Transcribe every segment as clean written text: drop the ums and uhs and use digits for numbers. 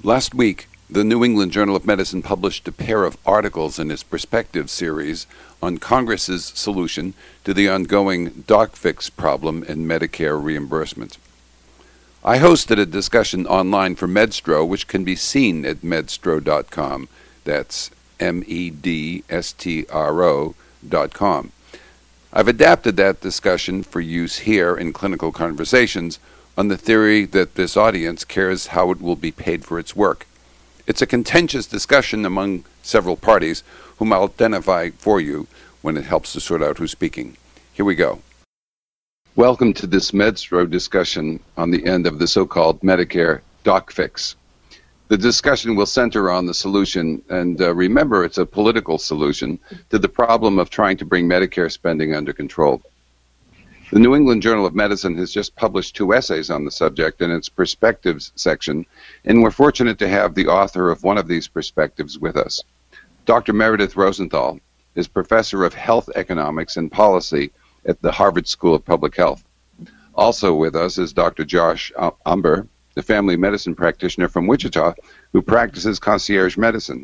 Last week, the New England Journal of Medicine published a pair of articles in its Perspectives series on Congress's solution to the ongoing DocFix problem in Medicare reimbursement. I hosted a discussion online for Medstro, which can be seen at medstro.com. That's medstro.com. I've adapted that discussion for use here in clinical conversations on the theory that this audience cares how it will be paid for its work. It's a contentious discussion among several parties, whom I'll identify for you when it helps to sort out who's speaking. Here we go. Welcome to this Medstro discussion on the end of the so-called Medicare DocFix. The discussion will center on the solution, and remember, it's a political solution, to the problem of trying to bring Medicare spending under control. The New England Journal of Medicine has just published 2 essays on the subject in its Perspectives section, and we're fortunate to have the author of one of these perspectives with us. Dr. Meredith Rosenthal is professor of health economics and policy at the Harvard School of Public Health. Also with us is Dr. Josh Umber, the family medicine practitioner from Wichita, who practices concierge medicine.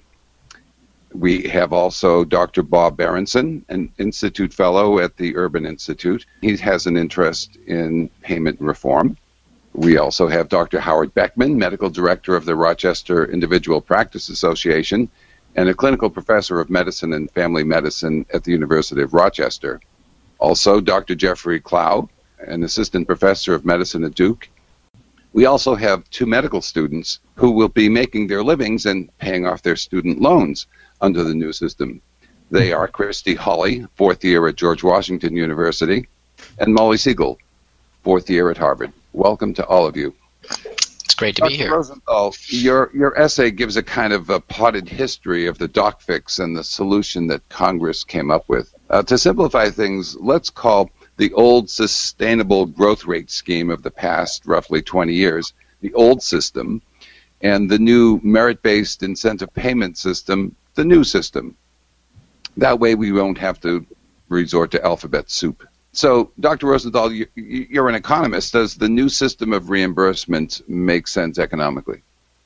We have also Dr. Bob Berenson, an Institute Fellow at the Urban Institute. He has an interest in payment reform. We also have Dr. Howard Beckman, Medical Director of the Rochester Individual Practice Association, and a clinical professor of medicine and family medicine at the University of Rochester. Also, Dr. Jeffrey Clow, an assistant professor of medicine at Duke. We also have 2 medical students who will be making their livings and paying off their student loans under the new system. They are Christy Hawley, 4th year at George Washington University, and Molly Siegel, 4th year at Harvard. Welcome to all of you. It's great to be here. Rosenthal, your essay gives a kind of a potted history of the DocFix and the solution that Congress came up with. To simplify things, let's call the old sustainable growth rate scheme of the past roughly 20 years the old system, and the new merit-based incentive payment system the new system. That way we won't have to resort to alphabet soup. So, Dr. Rosenthal, you're an economist. Does the new system of reimbursement make sense economically?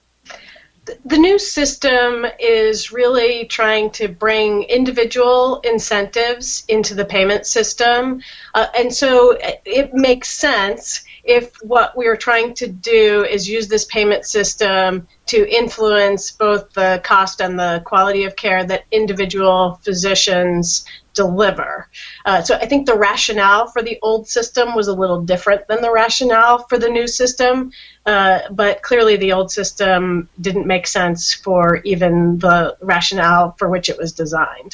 The new system is really trying to bring individual incentives into the payment system, and so it makes sense if what we're trying to do is use this payment system to influence both the cost and the quality of care that individual physicians deliver. So I think the rationale for the old system was a little different than the rationale for the new system, but clearly the old system didn't make sense for even the rationale for which it was designed.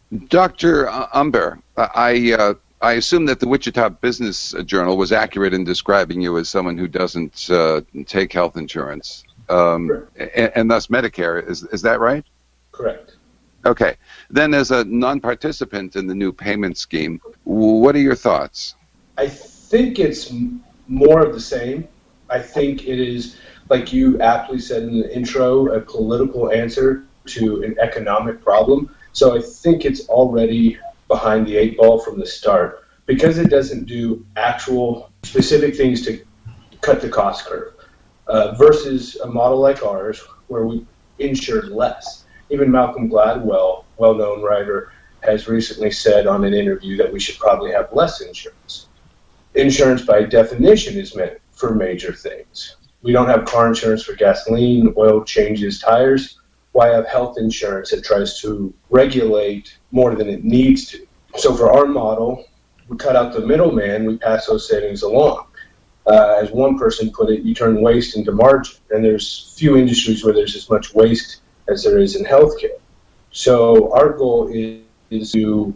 Dr. Umber, I assume that the Wichita Business Journal was accurate in describing you as someone who doesn't take health insurance, and thus Medicare. Is that right? Correct. Okay. Then as a non-participant in the new payment scheme, what are your thoughts? I think it's more of the same. I think it is, like you aptly said in the intro, a political answer to an economic problem. So I think it's already behind the 8 ball from the start because it doesn't do actual specific things to cut the cost curve versus a model like ours where we insure less. Even Malcolm Gladwell, well-known writer, has recently said on an interview that we should probably have less insurance. Insurance, by definition, is meant for major things. We don't have car insurance for gasoline, oil changes, tires. Why have health insurance that tries to regulate more than it needs to? So for our model, we cut out the middleman, we pass those savings along. As one person put it, you turn waste into margin. And there's few industries where there's as much waste as there is in healthcare. So our goal is to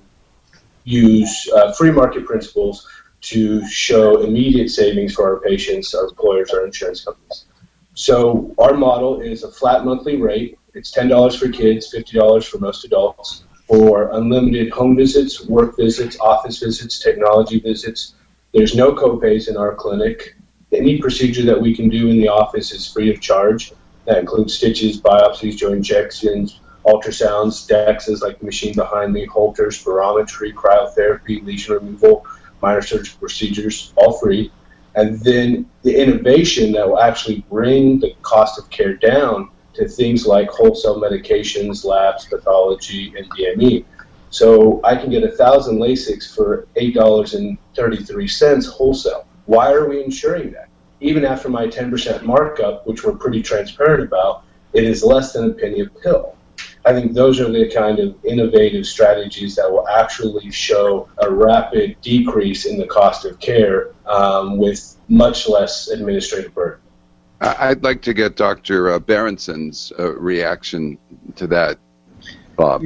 use free market principles to show immediate savings for our patients, our employers, our insurance companies. So our model is a flat monthly rate. It's $10 for kids, $50 for most adults, for unlimited home visits, work visits, office visits, technology visits. There's no copays in our clinic. Any procedure that we can do in the office is free of charge. That includes stitches, biopsies, joint injections, ultrasounds, DEXAs like the machine behind me, Holters, spirometry, cryotherapy, lesion removal, minor surgical procedures, all free. And then the innovation that will actually bring the cost of care down to things like wholesale medications, labs, pathology, and DME. So I can get 1,000 LASIKs for $8.33 wholesale. Why are we insuring that? Even after my 10% markup, which we're pretty transparent about, it is less than a penny a pill. I think those are the kind of innovative strategies that will actually show a rapid decrease in the cost of care with much less administrative burden. I'd like to get Dr. Berenson's reaction to that, Bob.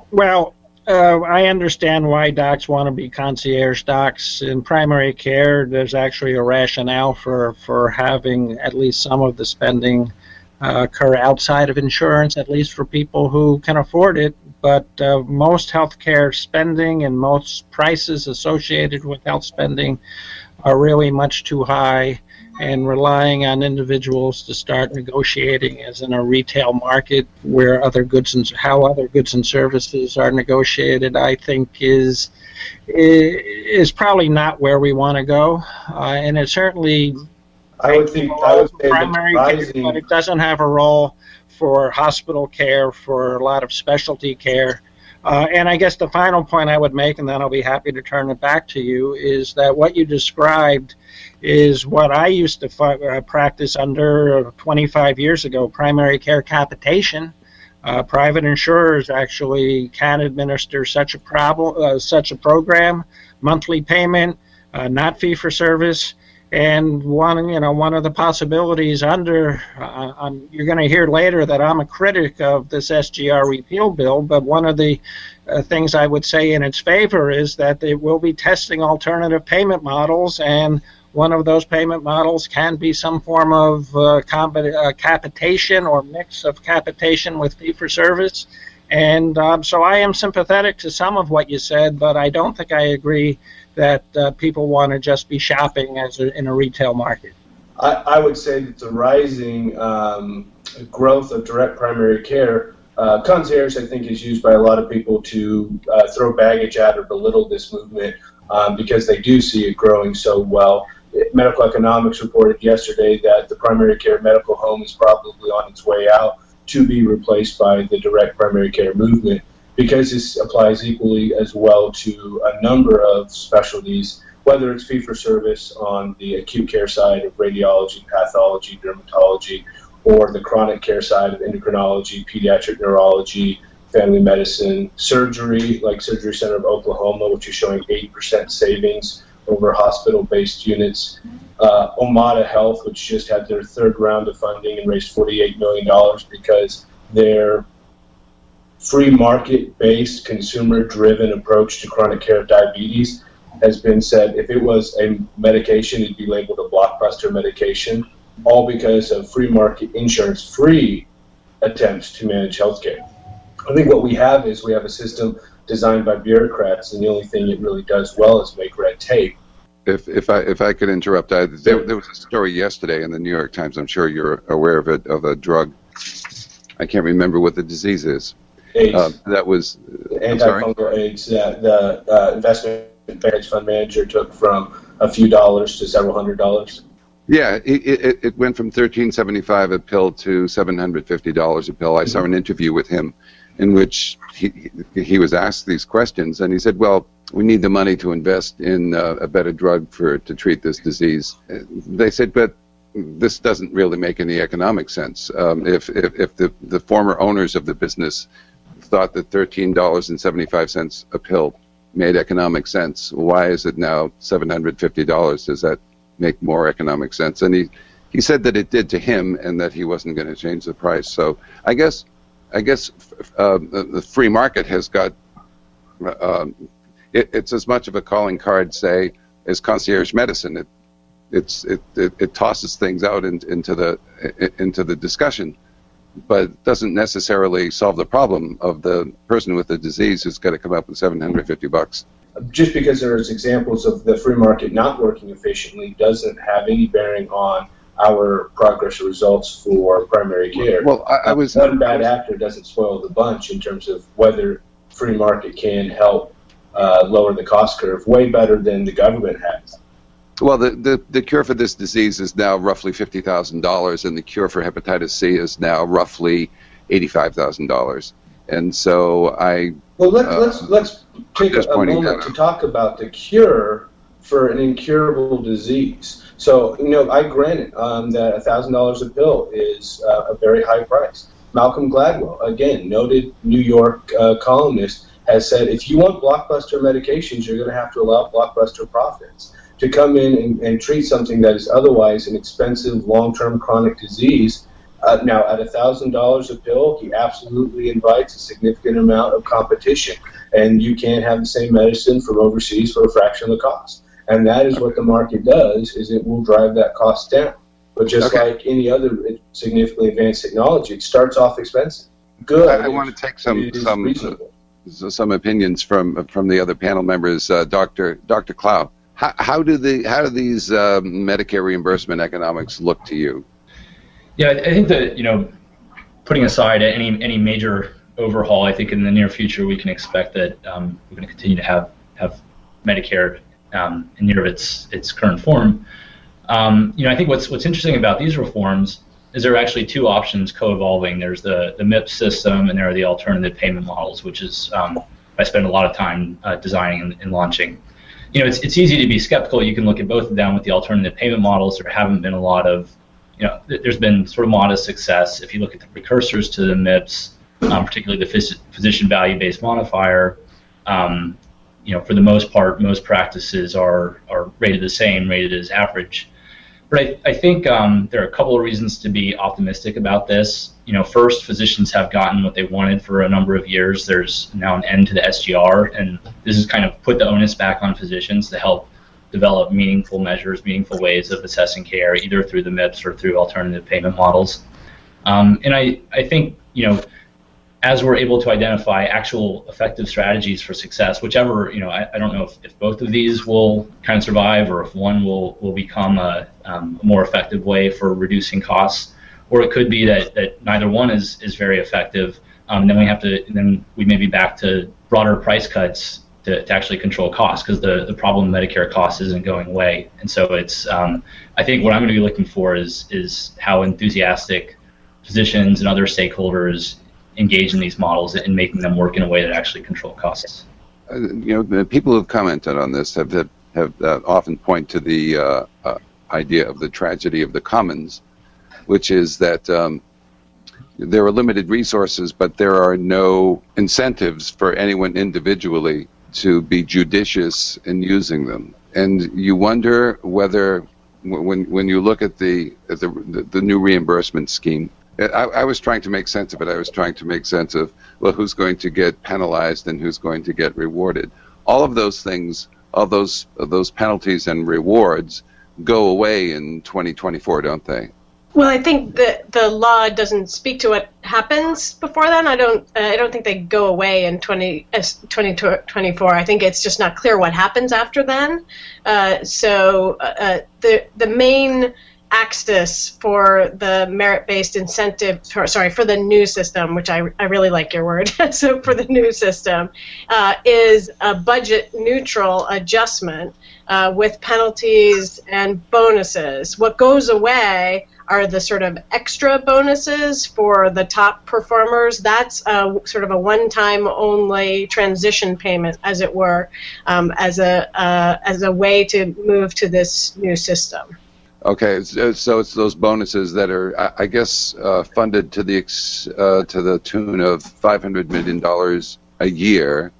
I understand why docs want to be concierge docs. In primary care, there's actually a rationale for having at least some of the spending occur outside of insurance, at least for people who can afford it. But most healthcare spending and most prices associated with health spending are really much too high, and relying on individuals to start negotiating as in a retail market where how other goods and services are negotiated, I think is probably not where we want to go. And it certainly I would say primary care, but it doesn't have a role for hospital care, for a lot of specialty care. And I guess the final point I would make, and then I'll be happy to turn it back to you, is that what you described is what I used to practice under 25 years ago, primary care capitation. Private insurers actually can administer such a program, monthly payment, not fee for service. And one of the possibilities you're going to hear later that I'm a critic of this SGR repeal bill, but one of the things I would say in its favor is that they will be testing alternative payment models, and one of those payment models can be some form of capitation or mix of capitation with fee for service. And so I am sympathetic to some of what you said, but I don't think I agree that people want to just be shopping in a retail market. I would say that the rising growth of direct primary care, concierge, I think, is used by a lot of people to throw baggage at or belittle this movement because they do see it growing so well. Medical Economics reported yesterday that the primary care medical home is probably on its way out to be replaced by the direct primary care movement, because this applies equally as well to a number of specialties, whether it's fee-for-service on the acute care side of radiology, pathology, dermatology, or the chronic care side of endocrinology, pediatric neurology, family medicine, surgery, like Surgery Center of Oklahoma, which is showing 8% savings over hospital-based units. Omada Health, which just had their third round of funding and raised $48 million because their free market-based, consumer-driven approach to chronic care of diabetes has been said if it was a medication, it'd be labeled a blockbuster medication, all because of free market insurance-free attempts to manage healthcare. I think what we have is we have a system designed by bureaucrats, and the only thing it really does well is make red tape. If I could interrupt, there was a story yesterday in the New York Times, I'm sure you're aware of it, of a drug. I can't remember what the disease is. AIDS. That was antifungal AIDS that the investment hedge fund manager took from a few dollars to several $100s. Yeah, it went from $13.75 a pill to $750 a pill. I saw an interview with him in which he was asked these questions, and he said, well, we need the money to invest in a better drug to treat this disease. They said, but this doesn't really make any economic sense. If the former owners of the business thought that $13.75 a pill made economic sense, why is it now $750? Does that make more economic sense? And he said that it did to him, and that he wasn't going to change the price. So I guess the free market has got it's as much of a calling card, say, as concierge medicine. It tosses things out into the discussion, but doesn't necessarily solve the problem of the person with the disease who's got to come up with $750. Just because there's examples of the free market not working efficiently doesn't have any bearing on our progress or results for primary care. Well, one bad actor doesn't spoil the bunch in terms of whether free market can help lower the cost curve way better than the government has. Well, the cure for this disease is now roughly $50,000, and the cure for hepatitis C is now roughly $85,000. And so let's take a moment to talk about the cure for an incurable disease. So, I grant that $1,000 a pill is a very high price. Malcolm Gladwell, again, noted New York columnist, has said if you want blockbuster medications, you're going to have to allow blockbuster profits to come in and treat something that is otherwise an expensive long-term chronic disease. Now, at $1,000 a pill, he absolutely invites a significant amount of competition, and you can't have the same medicine from overseas for a fraction of the cost. And that is what the market does, is it will drive that cost down. But just like any other significantly advanced technology, it starts off expensive. Good. I want to take some opinions from the other panel members. Dr. Clow, how do these Medicare reimbursement economics look to you? Yeah, I think that putting aside any major overhaul, I think in the near future we can expect that we're going to continue to have Medicare in near its current form. I think what's interesting about these reforms is there are actually two options co-evolving. There's the MIPS system, and there are the alternative payment models, which is I spend a lot of time designing and launching. It's easy to be skeptical. You can look at both of them. With the alternative payment models, there haven't been a lot of, there's been sort of modest success. If you look at the precursors to the MIPS, particularly the physician value-based modifier, for the most part, most practices are rated the same, rated as average. But I think there are a couple of reasons to be optimistic about this. First, physicians have gotten what they wanted for a number of years. There's now an end to the SGR, and this has kind of put the onus back on physicians to help develop meaningful measures, meaningful ways of assessing care, either through the MIPS or through alternative payment models. And I think, as we're able to identify actual effective strategies for success, whichever, I don't know if both of these will kind of survive, or if one will become a more effective way for reducing costs, or it could be that neither one is very effective. Then we may be back to broader price cuts to actually control costs, because the problem with Medicare costs isn't going away. And so it's, I think what I'm going to be looking for is how enthusiastic physicians and other stakeholders engage in these models and making them work in a way that actually control costs. The people who've commented on this have often point to the idea of the tragedy of the commons, which is that there are limited resources, but there are no incentives for anyone individually to be judicious in using them. And you wonder whether, when you look at the new reimbursement scheme, I was trying to make sense of it. I was trying to make sense of, well, who's going to get penalized and who's going to get rewarded. All of those things, all those penalties and rewards go away in 2024, don't they? Well, I think that the law doesn't speak to what happens before then. I don't think they go away in 2024. I think it's just not clear what happens after then. So the main axis for the merit-based incentive, for the new system, which I really like your word, so for the new system, is a budget-neutral adjustment with penalties and bonuses. What goes away are the sort of extra bonuses for the top performers. That's sort of a one-time only transition payment, as it were, as a way to move to this new system. Okay, so it's those bonuses that are, I guess, funded to the tune of $500 million a year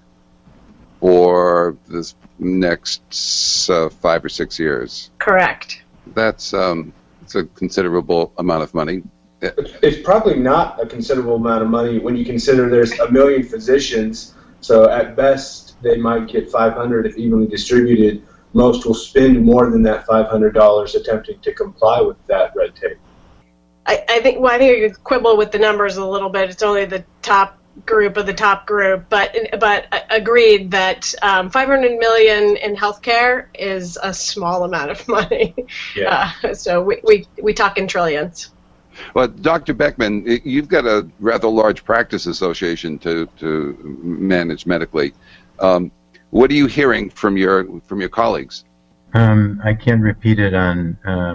for this next 5 or 6 years. Correct. That's it's a considerable amount of money. It's probably not a considerable amount of money when you consider there's 1 million physicians. So at best, they might get 500 if evenly distributed. Most will spend more than that $500 attempting to comply with that red tape. I think you quibble with the numbers a little bit. It's only the top group of the top group, but agreed that $500 million in healthcare is a small amount of money. Yeah. So we talk in trillions. Well, Dr. Beckman, you've got a rather large practice association to manage medically. What are you hearing from your colleagues? I can't repeat it on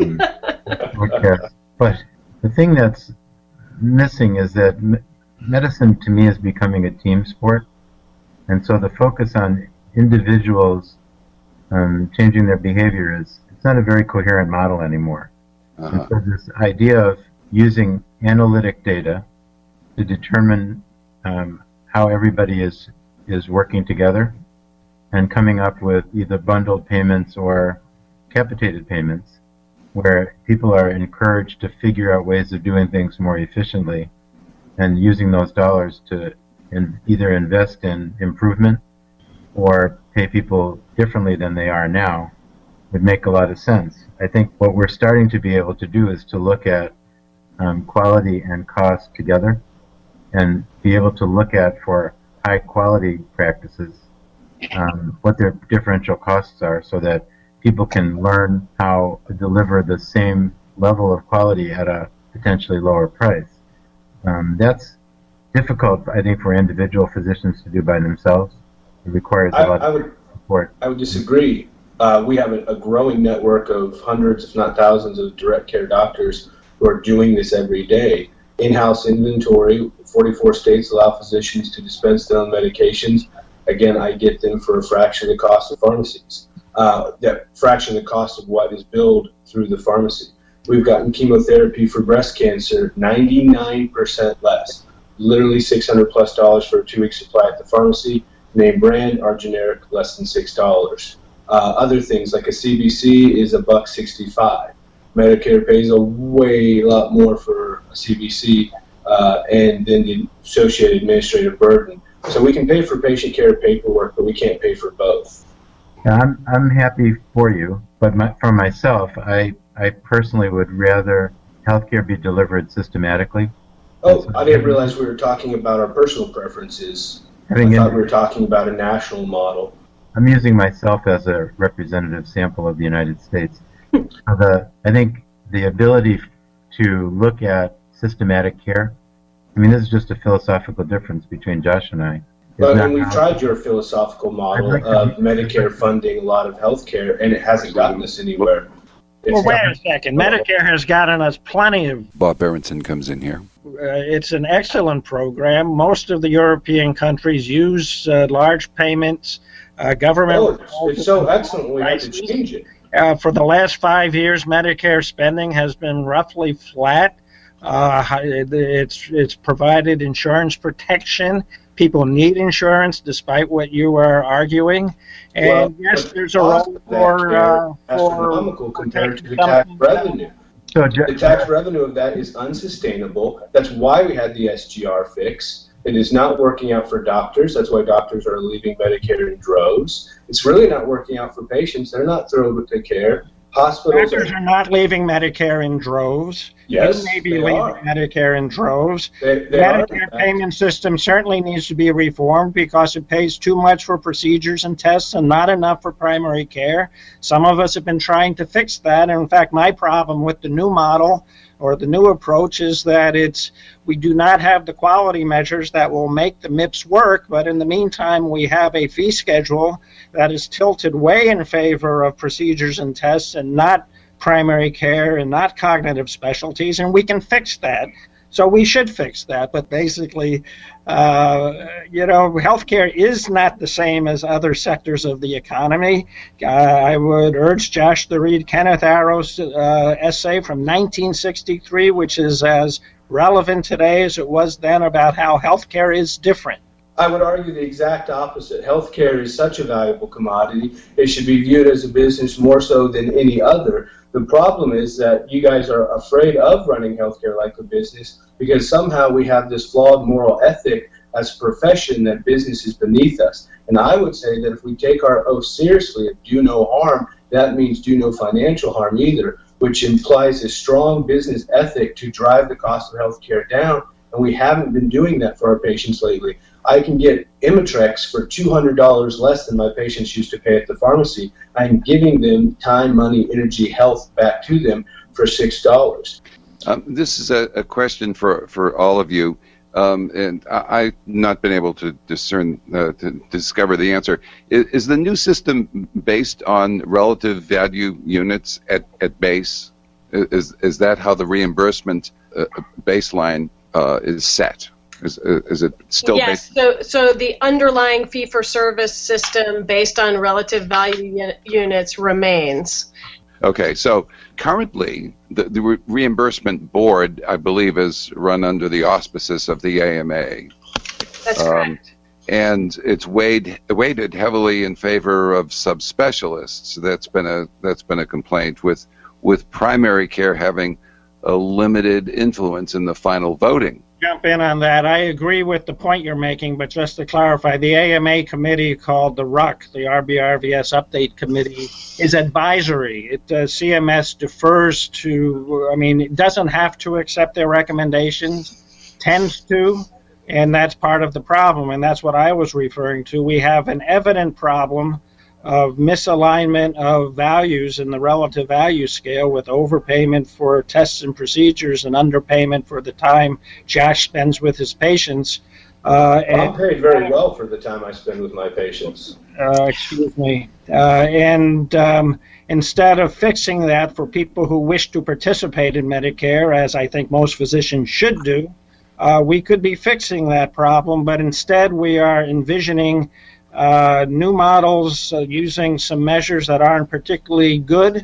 podcast, but the thing that's missing is that medicine to me is becoming a team sport, and so the focus on individuals changing their behavior it's not a very coherent model anymore. And so this idea of using analytic data to determine how everybody is working together and coming up with either bundled payments or capitated payments where people are encouraged to figure out ways of doing things more efficiently and using those dollars to either invest in improvement or pay people differently than they are now would make a lot of sense. I think what we're starting to be able to do is to look at quality and cost together and be able to look at for high quality practices what their differential costs are so that people can learn how to deliver the same level of quality at a potentially lower price. That's difficult, I think, for individual physicians to do by themselves. It requires a lot of support. I would disagree. We have a growing network of hundreds, if not thousands, of direct care doctors who are doing this every day. In-house inventory, 44 states allow physicians to dispense their own medications. Again, I get them for a fraction of the cost of pharmacies. That fraction of the cost of what is billed through the pharmacy. We've gotten chemotherapy for breast cancer 99% less. Literally $600+ for a 2-week supply at the pharmacy. Name brand, our generic, less than $6. Other things like a CBC is $1.65. Medicare pays a lot more for a CBC and then the associated administrative burden. So we can pay for patient care paperwork, but we can't pay for both. I'm happy for you, but for myself, I personally would rather healthcare be delivered systematically. Oh, I didn't realize we were talking about our personal preferences. I thought we were talking about a national model. I'm using myself as a representative sample of the United States. I think the ability to look at systematic care, I mean, this is just a philosophical difference between Josh and I. But we've tried your philosophical model of Medicare funding a lot of health care, and it hasn't gotten us anywhere. Well, wait a second. Medicare has gotten us plenty of... Bob Berenson comes in here. It's an excellent program. Most of the European countries use large payments. Government... Oh, it's so excellent we have to change it. For the last 5 years, Medicare spending has been roughly flat. It's provided insurance protection. People need insurance, despite what you are arguing. And yes, there's a role for astronomical compared to the tax revenue. So the tax revenue of that is unsustainable. That's why we had the SGR fix. It is not working out for doctors. That's why doctors are leaving Medicare in droves. It's really not working out for patients. They're not thrilled with the care. Hospitals doctors are not leaving Medicare in droves. Yes, they may be leaving Medicare in droves. They Medicare payment system certainly needs to be reformed because it pays too much for procedures and tests and not enough for primary care. Some of us have been trying to fix that. And in fact, my problem with the new model or the new approach is that we do not have the quality measures that will make the MIPS work, but in the meantime, we have a fee schedule that is tilted way in favor of procedures and tests and not primary care and not cognitive specialties, and we can fix that. So we should fix that, but basically, healthcare is not the same as other sectors of the economy. I would urge Josh to read Kenneth Arrow's essay from 1963, which is as relevant today as it was then, about how healthcare is different. I would argue the exact opposite. Healthcare is such a valuable commodity. It should be viewed as a business more so than any other. The problem is that you guys are afraid of running healthcare like a business because somehow we have this flawed moral ethic as a profession that business is beneath us. And I would say that if we take our oath seriously of do no harm, that means do no financial harm either, which implies a strong business ethic to drive the cost of healthcare down. And we haven't been doing that for our patients lately. I can get Imitrex for $200 less than my patients used to pay at the pharmacy. I'm giving them time, money, energy, health back to them for $6. This is a question for all of you. and I've not been able to discern, to discover the answer. Is the new system based on relative value units at base? Is that how the reimbursement baseline is set? Is it still yes, based? so the underlying fee-for-service system based on relative value units remains. Okay, so currently the reimbursement board, I believe, is run under the auspices of the AMA. That's correct. And it's weighted heavily in favor of subspecialists. That's been a complaint, with primary care having a limited influence in the final voting. Jump in on that. I agree with the point you're making, but just to clarify, the AMA committee called the RUC, the RBRVS Update Committee, is advisory. CMS defers to, it doesn't have to accept their recommendations, tends to, and that's part of the problem, and that's what I was referring to. We have an evident problem of misalignment of values in the relative value scale, with overpayment for tests and procedures and underpayment for the time Josh spends with his patients. I'm paid very well for the time I spend with my patients. Excuse me. Instead of fixing that for people who wish to participate in Medicare, as I think most physicians should do, we could be fixing that problem, but instead we are envisioning new models using some measures that aren't particularly good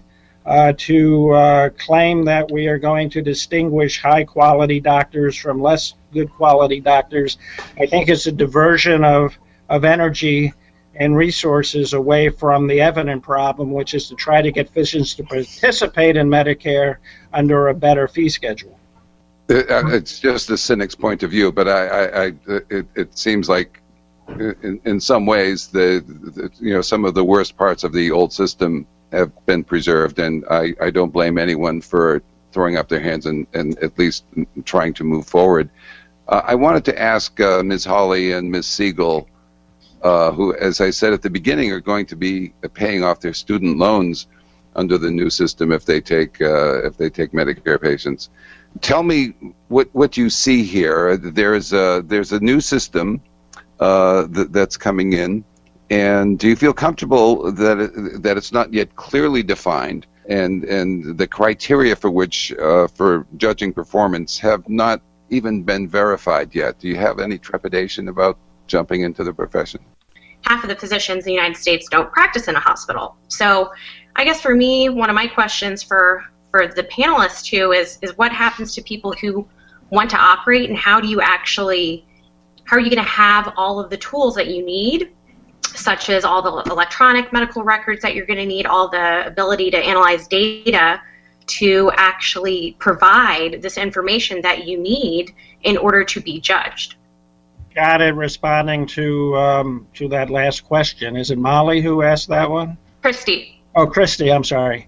to claim that we are going to distinguish high-quality doctors from less good-quality doctors. I think it's a diversion of energy and resources away from the evident problem, which is to try to get physicians to participate in Medicare under a better fee schedule. It's just a cynic's point of view, but it seems like in some ways, some of the worst parts of the old system have been preserved, and I don't blame anyone for throwing up their hands and at least trying to move forward. I wanted to ask Ms. Hawley and Ms. Siegel, who, as I said at the beginning, are going to be paying off their student loans under the new system if they take Medicare patients. Tell me what you see here. There's a new system that's coming in, and do you feel comfortable that it's not yet clearly defined, and the criteria for which for judging performance have not even been verified yet? Do you have any trepidation about jumping into the profession? Half of the physicians in the United States don't practice in a hospital. So I guess for me, one of my questions for the panelists too is what happens to people who want to operate, and how are you going to have all of the tools that you need, such as all the electronic medical records that you're going to need, all the ability to analyze data to actually provide this information that you need in order to be judged? Got it. Responding to that last question. Is it Molly who asked that one? Christy. Oh, Christy, I'm sorry.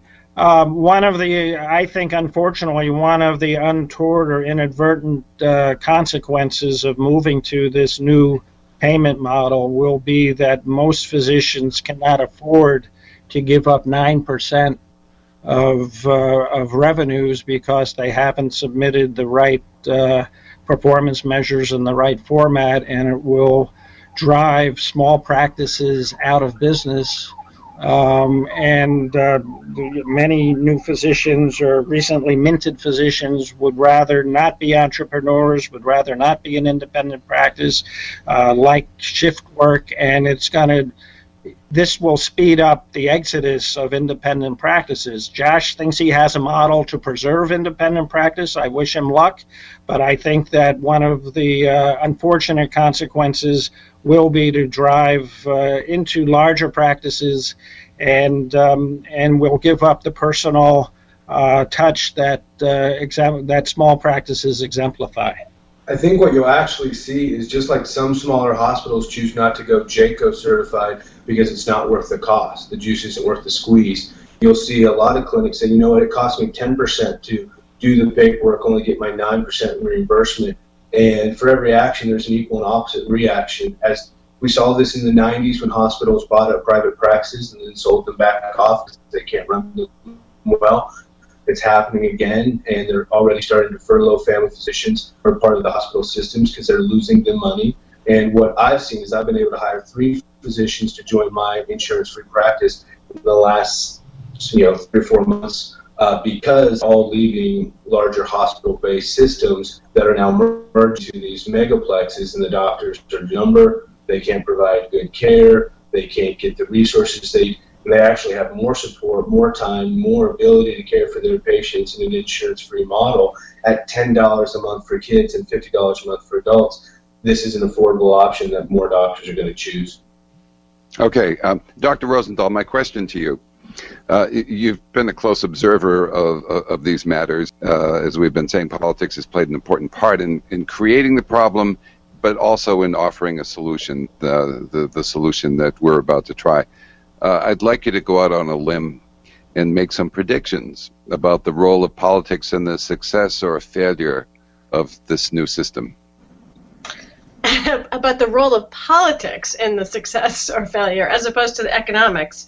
I think, unfortunately, one of the untoward or inadvertent consequences of moving to this new payment model will be that most physicians cannot afford to give up 9% of revenues because they haven't submitted the right performance measures in the right format, and it will drive small practices out of business. Many new physicians or recently minted physicians would rather not be entrepreneurs, would rather not be an independent practice, like shift work, and this will speed up the exodus of independent practices. Josh thinks he has a model to preserve independent practice. I wish him luck, but I think that one of the unfortunate consequences will be to drive into larger practices and will give up the personal touch that small practices exemplify. I think what you'll actually see is just like some smaller hospitals choose not to go JCAHO certified because it's not worth the cost. The juice isn't worth the squeeze. You'll see a lot of clinics say, you know what, it costs me 10% to do the paperwork, only get my 9% reimbursement. And for every action, there's an equal and opposite reaction. As we saw this in the 90s when hospitals bought up private practices and then sold them back off because they can't run them well. it's happening again, and they're already starting to furlough family physicians who are part of the hospital systems because they're losing the money. And what I've seen is I've been able to hire 3 physicians to join my insurance-free practice in the last 3 or 4 months because all leaving larger hospital-based systems that are now merged to these megaplexes, and the doctors are number, they can't provide good care, they can't get the resources they actually have more support, more time, more ability to care for their patients in an insurance-free model at $10 a month for kids and $50 a month for adults. This is an affordable option that more doctors are going to choose. Okay, Dr. Rosenthal, my question to you. You've been a close observer of these matters. As we've been saying, politics has played an important part in creating the problem, but also in offering a solution, the solution that we're about to try. I'd like you to go out on a limb and make some predictions about the role of politics in the success or failure of this new system. About the role of politics in the success or failure as opposed to the economics.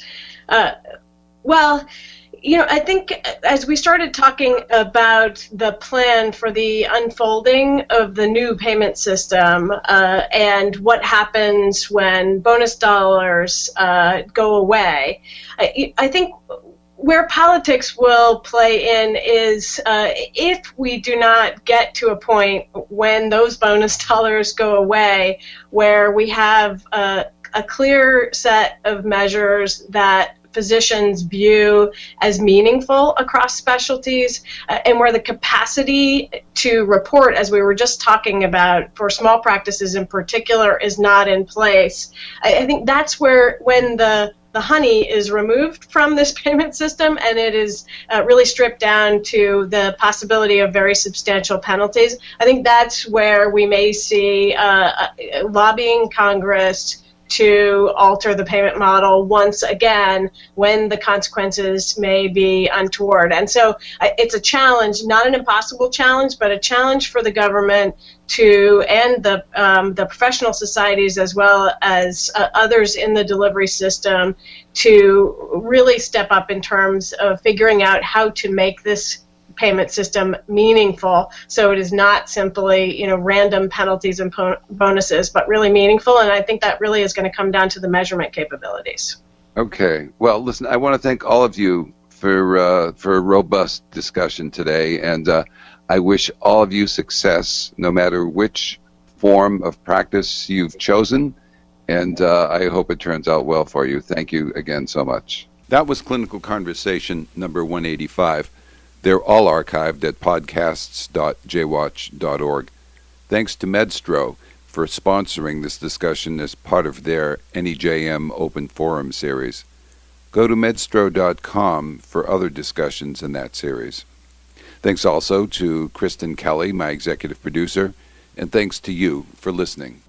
Well, I think as we started talking about the plan for the unfolding of the new payment system and what happens when bonus dollars go away, I think where politics will play in is if we do not get to a point when those bonus dollars go away where we have a clear set of measures that physicians view as meaningful across specialties, and where the capacity to report, as we were just talking about, for small practices in particular, is not in place. I think that's where, when the honey is removed from this payment system and it is really stripped down to the possibility of very substantial penalties, I think that's where we may see lobbying Congress to alter the payment model once again when the consequences may be untoward. And so it's a challenge, not an impossible challenge, but a challenge for the government to, and the professional societies as well as others in the delivery system, to really step up in terms of figuring out how to make this payment system meaningful, so it is not simply random penalties and bonuses, but really meaningful. And I think that really is going to come down to the measurement capabilities. Okay. Well, listen, I want to thank all of you for a robust discussion today, and I wish all of you success, no matter which form of practice you've chosen, and I hope it turns out well for you. Thank you again so much. That was Clinical Conversation number 185. They're all archived at podcasts.jwatch.org. Thanks to Medstro for sponsoring this discussion as part of their NEJM Open Forum series. Go to medstro.com for other discussions in that series. Thanks also to Kristen Kelly, my executive producer, and thanks to you for listening.